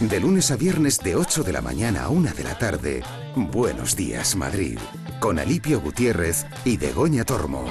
De lunes a viernes de 8 de la mañana a 1 de la tarde, Buenos Días Madrid, con Alipio Gutiérrez y Begoña Tormo.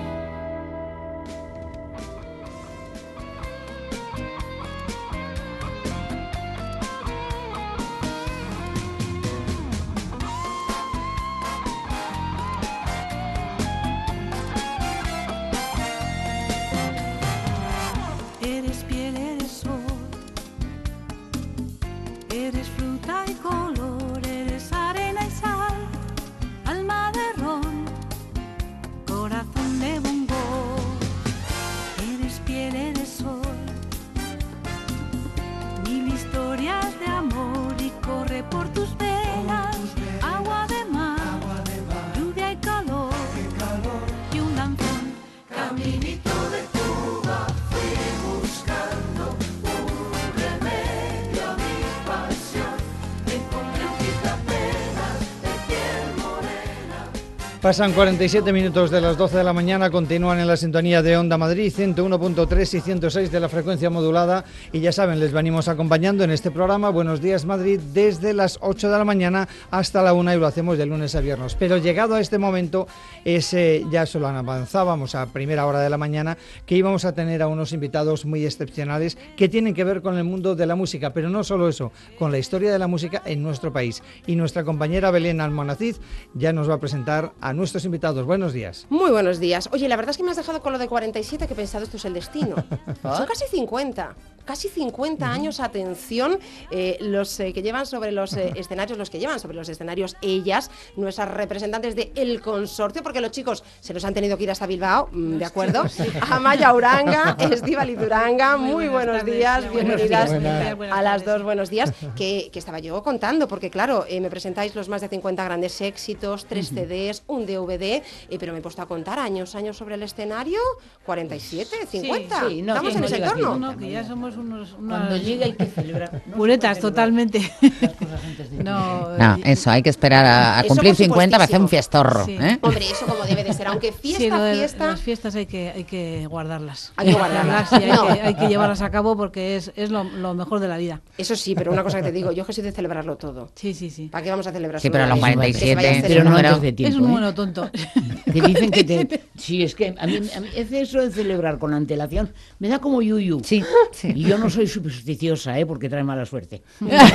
Pasan 47 minutos de las 12 de la mañana, continúan en la sintonía de Onda Madrid, 101.3 y 106 de la frecuencia modulada, y ya saben, les venimos acompañando en este programa Buenos Días Madrid desde las 8 de la mañana hasta la 1 y lo hacemos de lunes a viernes. Pero llegado a este momento, ya solo avanzábamos a primera hora de la mañana, que íbamos a tener a unos invitados muy excepcionales que tienen que ver con el mundo de la música, pero no solo eso, con la historia de la música en nuestro país. Y nuestra compañera Belén Almonacid ya nos va a presentar a nuestros invitados. Buenos días. Muy buenos días. Oye, la verdad es que me has dejado con lo de 47, que he pensado esto es el destino. Son casi 50. Casi 50 años, atención, los que llevan sobre los escenarios, ellas, nuestras representantes del consorcio, porque los chicos se nos han tenido que ir hasta Bilbao, ¿de acuerdo? Amaya Uranga, Estíbaliz Uranga, muy buenos días, bienvenidas a las dos, buenos días, que estaba yo contando, porque claro, me presentáis los más de 50 grandes éxitos, 3 CDs, un DVD, pero me he puesto a contar años sobre el escenario, 47, 50, sí, no, estamos en ese entorno. No, que ya somos unos Cuando llega hay que celebrar. puretas totalmente. No, eso, hay que esperar a cumplir 50 para hacer un fiestorro. Sí. Hombre, eso como debe de ser, aunque fiesta. Las fiestas hay que guardarlas. Hay que guardarlas. Y hay que llevarlas a cabo porque es lo mejor de la vida. Eso sí, pero una cosa que te digo, yo que soy de celebrarlo todo. Sí. ¿Para qué vamos a celebrar? Sí, pero a los 47, pero no antes de tiempo. Es un mono tonto. Te dicen que te... Sí, es que a mí es eso de celebrar con antelación, me da como yuyu. Sí. Y yo no soy supersticiosa, porque trae mala suerte.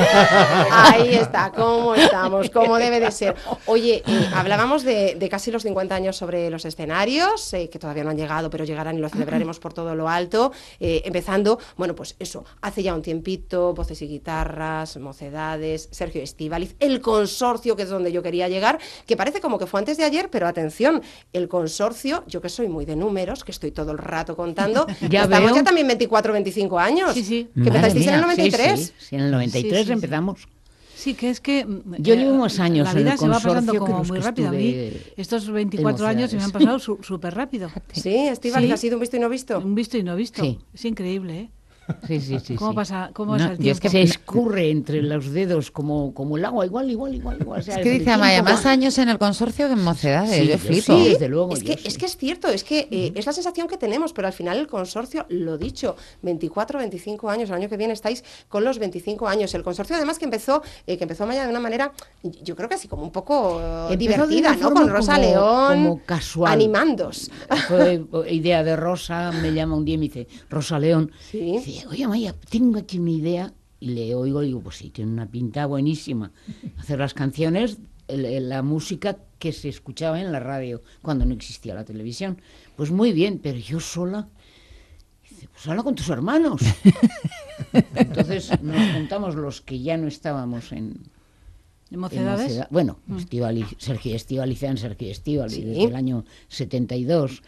Ahí está, cómo estamos, cómo debe de ser. Oye, hablábamos de casi los 50 años sobre los escenarios, que todavía no han llegado, pero llegarán y lo celebraremos por todo lo alto, empezando, bueno, pues eso, hace ya un tiempito, voces y guitarras, Mocedades, Sergio Estíbaliz, el consorcio, que es donde yo quería llegar, que parece como que fue antes de ayer, pero atención, el consorcio, yo que soy muy de números, que estoy todo el rato contando, estamos ya también 24, 25 años. Sí. Que empezasteis en el 93. Sí, en el 93 empezamos. Sí, que es que yo llevo unos años la vida en el se va pasando consorcio como que muy los que rápido. A mí estos 24 años se me han pasado súper rápido. Sí, Estíbaliz, ¿ha sido un visto y no visto? Un visto y no visto. Sí. Es increíble, ¿eh? Sí. ¿Cómo pasa el tiempo? Es que se escurre entre los dedos como el agua, igual. O sea, es que dice Amaya, más años en el consorcio que en Mocedades, sí, yo flipo. Sí, desde luego. Es que es cierto, es que es la sensación que tenemos, pero al final el consorcio, lo dicho, 24, 25 años, el año que viene estáis con los 25 años. El consorcio además que empezó Amaya de una manera, yo creo que así como un poco divertida, ¿no? Con Rosa León, como casual. Animándos. Fue idea de Rosa, me llama un día y me dice, Rosa León, sí. Oye, Maya, tengo aquí una idea, y le oigo y digo, pues sí, tiene una pinta buenísima. Hacer las canciones, la música que se escuchaba en la radio cuando no existía la televisión. Pues muy bien, pero yo sola. Dice, pues habla con tus hermanos. Entonces nos juntamos los que ya no estábamos en Mocedades. Bueno, Sergio Estíbaliz, sí. Desde el año 72.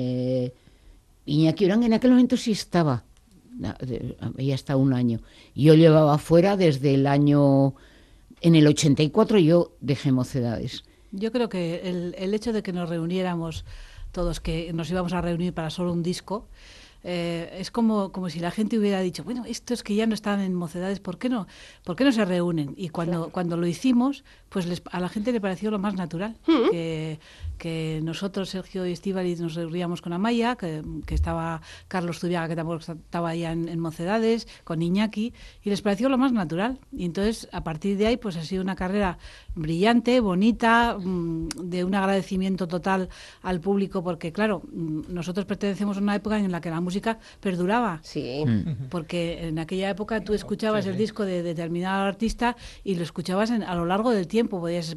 Iñaki Uranga en aquel momento sí estaba. Ya hasta un año. Yo llevaba fuera desde el año... En el 84 yo dejé Mocedades. Yo creo que el hecho de que nos reuniéramos todos, que nos íbamos a reunir para solo un disco, es como si la gente hubiera dicho, bueno, estos que ya no están en Mocedades, ¿por qué no se reúnen? Y cuando lo hicimos, pues a la gente le pareció lo más natural, que nosotros, Sergio y Estíbaliz, nos reuníamos con Amaya, que estaba Carlos Zubiaga, que tampoco estaba ya en Mocedades, con Iñaki, y les pareció lo más natural. Y entonces, a partir de ahí, pues ha sido una carrera brillante, bonita, de un agradecimiento total al público, porque claro, nosotros pertenecemos a una época en la que la música perduraba. Sí. Porque en aquella época tú escuchabas el disco de determinado artista y lo escuchabas a lo largo del tiempo.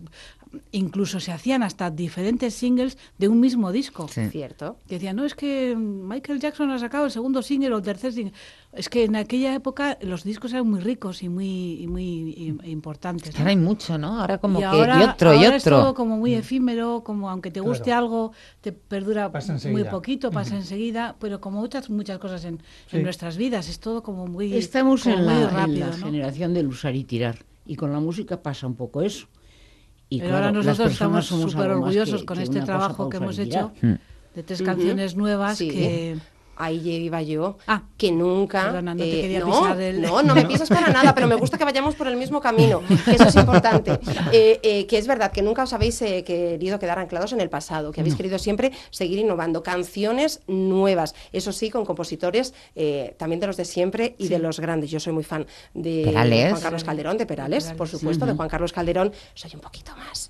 Incluso se hacían hasta diferentes singles de un mismo disco. Sí. Cierto. Que decían, no, es que Michael Jackson ha sacado el segundo single o el tercer single. Es que en aquella época los discos eran muy ricos y muy importantes, ¿no? Ahora hay mucho, ¿no? Ahora como ahora, que y otro. Es todo como muy efímero, como aunque te guste algo, te perdura muy poquito, pasa enseguida, pero como muchas cosas en nuestras vidas, es todo como muy Estamos como en muy la rápido, ¿no? generación del usar y tirar, y con la música pasa un poco eso. Y pero claro, ahora nosotros estamos somos súper algo más orgullosos que con este una trabajo cosa que para hemos usar y hecho, tirar. de 3 canciones nuevas que... Ahí iba yo, que nunca... Perdona, no te quería pisar el... No me pisas para nada, pero me gusta que vayamos por el mismo camino, que eso es importante. Que es verdad que nunca os habéis querido quedar anclados en el pasado, que habéis querido siempre seguir innovando, canciones nuevas, eso sí, con compositores también de los de siempre y de los grandes. Yo soy muy fan de Perales. Juan Carlos Calderón, de Perales, por supuesto, de Juan Carlos Calderón, soy un poquito más.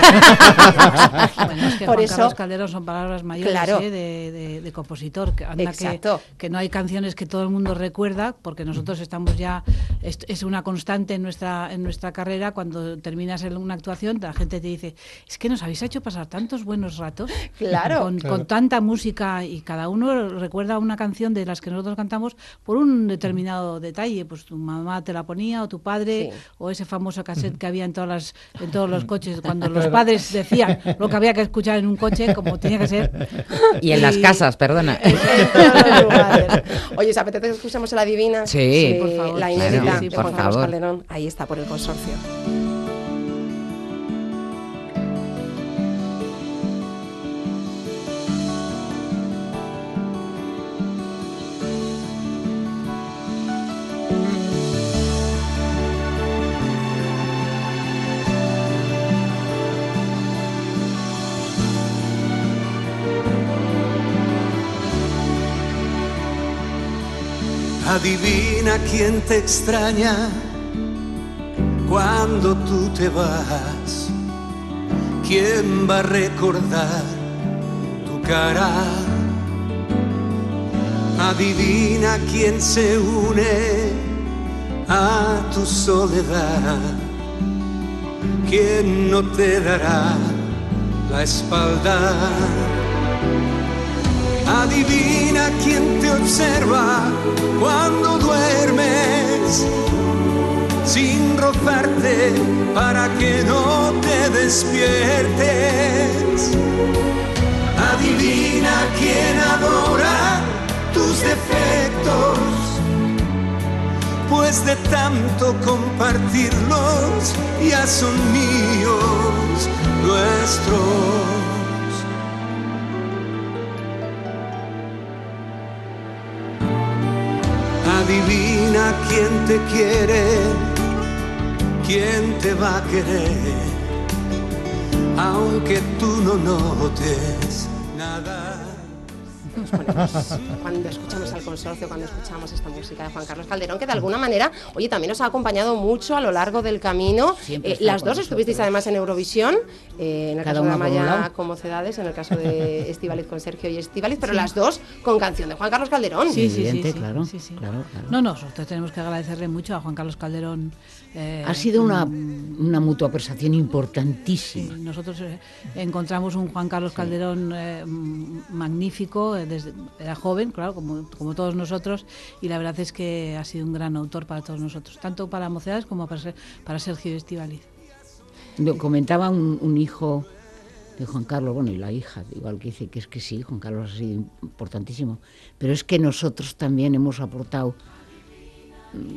Bueno, es que por Juan eso, Carlos Calderón son palabras mayores, claro, de compositor, exacto, que no hay canciones que todo el mundo recuerda, porque nosotros estamos ya, es una constante en nuestra carrera. Cuando terminas una actuación, la gente te dice, es que nos habéis hecho pasar tantos buenos ratos, con tanta música, y cada uno recuerda una canción de las que nosotros cantamos por un determinado detalle, pues tu mamá te la ponía, o tu padre, o ese famoso cassette que había en todos los coches, cuando los padres decían lo que había que escuchar en un coche, como tenía que ser. Y en las casas, perdona. Oye, ¿os apetece que escuchemos la divina? Sí, por favor. La inédita Sí, de por Juan Carlos favor. Calderón. Ahí está, por el consorcio. Adivina quién te extraña cuando tú te vas. ¿Quién va a recordar tu cara? Adivina quién se une a tu soledad. ¿Quién no te dará la espalda? Adivina quién te observa cuando duermes, sin rozarte para que no te despiertes. Adivina quién adora tus defectos, pues de tanto compartirlos ya son míos, nuestros. Adivina quién te quiere, quién te va a querer, aunque tú no notes nada. Nos ponemos cuando escuchamos al consorcio, cuando escuchamos esta música de Juan Carlos Calderón, que de alguna manera, oye, también nos ha acompañado mucho a lo largo del camino. Las dos estuvisteis además en Eurovisión, en el caso de Amaya con Mocedades, en el caso de Estíbaliz con Sergio y Estíbaliz, pero las dos con canción de Juan Carlos Calderón. Sí, claro. No, nosotros tenemos que agradecerle mucho a Juan Carlos Calderón. Ha sido una mutua prestación importantísima. Sí, nosotros encontramos un Juan Carlos Calderón magnífico, era joven, claro, como todos nosotros, y la verdad es que ha sido un gran autor para todos nosotros, tanto para Mocedades como para Sergio y Estíbaliz. Comentaba un hijo de Juan Carlos, bueno, y la hija, igual que dice que es que sí, Juan Carlos ha sido importantísimo, pero es que nosotros también hemos aportado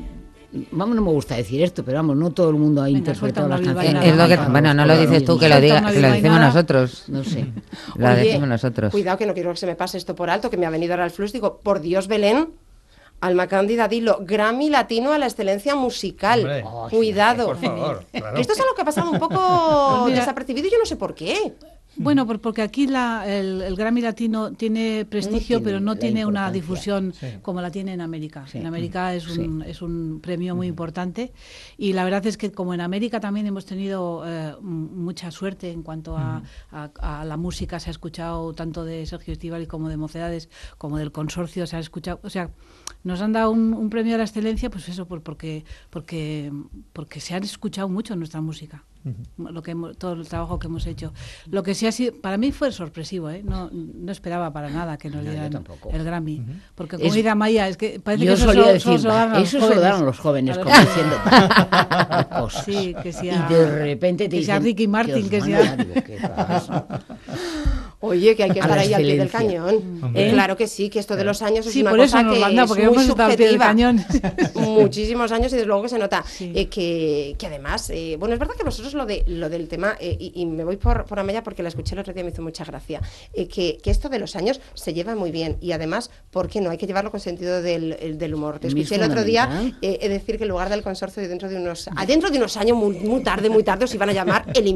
Vamos, no me gusta decir esto, pero vamos, no todo el mundo ha interpretado las canciones. Es lo que, bueno, no lo dices tú, que lo decimos nosotros. No sé. Lo decimos nosotros. Cuidado, que no quiero que se me pase esto por alto, que me ha venido ahora el flux. Digo, por Dios, Belén, Alma Cándida, dilo, Grammy Latino a la excelencia musical. Hombre, cuidado. por favor, claro. Esto es algo que ha pasado un poco Pues mira, desapercibido y yo no sé por qué. Bueno, porque aquí el Grammy Latino tiene prestigio, pero no tiene una difusión como la tiene en América. Sí. En América es un premio muy importante, y la verdad es que como en América también hemos tenido mucha suerte en cuanto a la música. Se ha escuchado tanto de Sergio Estíbaliz como de Mocedades, como del Consorcio, se ha escuchado, o sea, nos han dado un premio a la excelencia, pues eso, porque se han escuchado mucho nuestra música. Todo el trabajo que hemos hecho. Lo que sí ha sido, para mí fue sorpresivo, ¿eh? No esperaba para nada que nos dieran el Grammy, porque como dice Amaya, es que parece que yo solía decir, eso se lo dan los jóvenes, como diciendo cosas. Sí, que sea, y de repente te que sea dicen, Ricky Martin, que sea... ¿Qué pasa? Oye, que hay que estar ahí al pie del excelencia. cañón. Claro que sí, que esto de los años es Sí, una por eso cosa nos que lo han dado, es porque muy hemos estado al pie del subjetiva. cañón. Muchísimos años, y desde luego que se nota. Sí. Que además, bueno, es verdad que vosotros lo del tema, y me voy por Amaya porque la escuché el otro día y me hizo mucha gracia, que esto de los años se lleva muy bien, y además, ¿por qué no? Hay que llevarlo con sentido del humor. Te escuché el otro día decir que en lugar del Consorcio, dentro de unos años, muy tarde, os iban a llamar el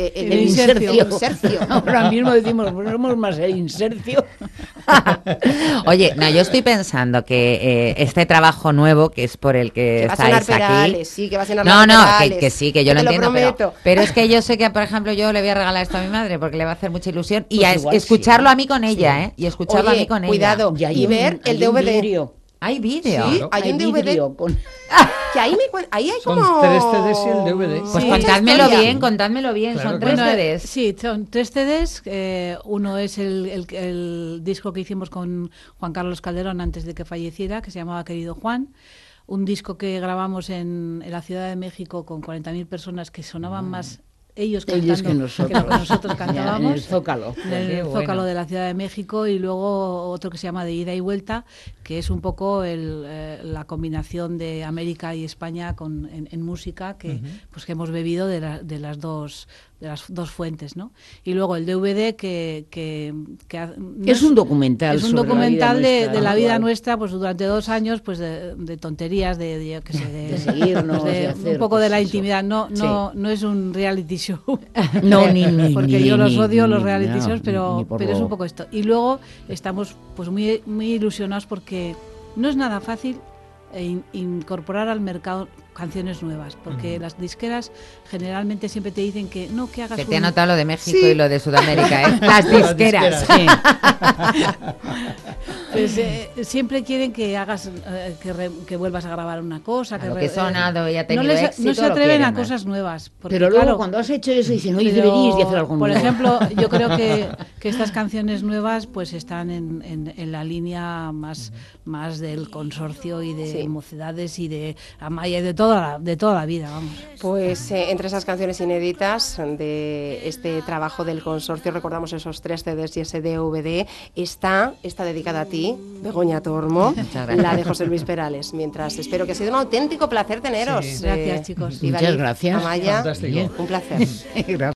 insercio. Ahora mismo decimos, pues somos más el insercio. Oye, no, yo estoy pensando que este trabajo nuevo, que es por el que va a sonar estáis Perales, aquí... sí, que va a sonar No, Perales, que sí, que yo lo te lo entiendo, prometo. pero es que yo sé que, por ejemplo, yo le voy a regalar esto a mi madre porque le va a hacer mucha ilusión, y Pues a igual escucharlo sí, a mí con ella, ¿eh? Y escucharlo Oye, a mí con cuidado, ella. y ver el DVD. Vidrio. ¿Hay vídeo? Sí, hay un DVD. vidrio con... Que ahí hay Son como 3 CDs y el DVD. Pues Sí. contádmelo Mucha bien, Claro, son claro. 3 CDs. Sí, son 3 CDs. Uno es el disco que hicimos con Juan Carlos Calderón antes de que falleciera, que se llamaba Querido Juan. Un disco que grabamos en la Ciudad de México con 40.000 personas, que sonaban más ellos cantando que nosotros, lo que nosotros cantábamos. En el Zócalo. En el Qué Zócalo bueno. de la Ciudad de México, y luego otro que se llama De Ida y Vuelta, que es un poco la combinación de América y España en música, que pues que hemos bebido de las dos fuentes, ¿no? Y luego el DVD que Es un documental. es un sobre documental de la vida actual. nuestra, pues durante 2 años, pues de tonterías, yo qué sé, De seguirnos, pues de un hacer, poco de pues la eso. intimidad. No es un reality show. No, ni Porque yo los odio, los ni- reality no, shows, pero ni por es lo- un poco esto. Y luego estamos pues muy ilusionados, porque no es nada fácil incorporar al mercado canciones nuevas, porque las disqueras generalmente siempre te dicen que no, que hagas Que te he notado lo de México y lo de Sudamérica, ¿eh? Las Las disqueras. disqueras. Pues, siempre quieren que hagas que vuelvas a grabar una cosa, Claro, que he sonado y ha no, tenido éxito, no se lo atreven quieren a más. cosas nuevas, porque, Pero luego claro, cuando has hecho eso dicen, oye, pero, deberíais de hacer algo por nuevo. ejemplo, yo creo que estas canciones nuevas pues están en la línea más del Consorcio y de Mocedades y de Amaya y de toda la vida, vamos. Pues entre esas canciones inéditas de este trabajo del Consorcio, recordamos esos 3 CDs y ese DVD, está dedicada a ti, Begoña Tormo, Muchas gracias. la de José Luis Perales. Mientras espero que ha sido un auténtico placer teneros. Sí. Gracias, chicos. Estíbaliz, Muchas gracias. Amaya, Fantástico. un placer. Gracias.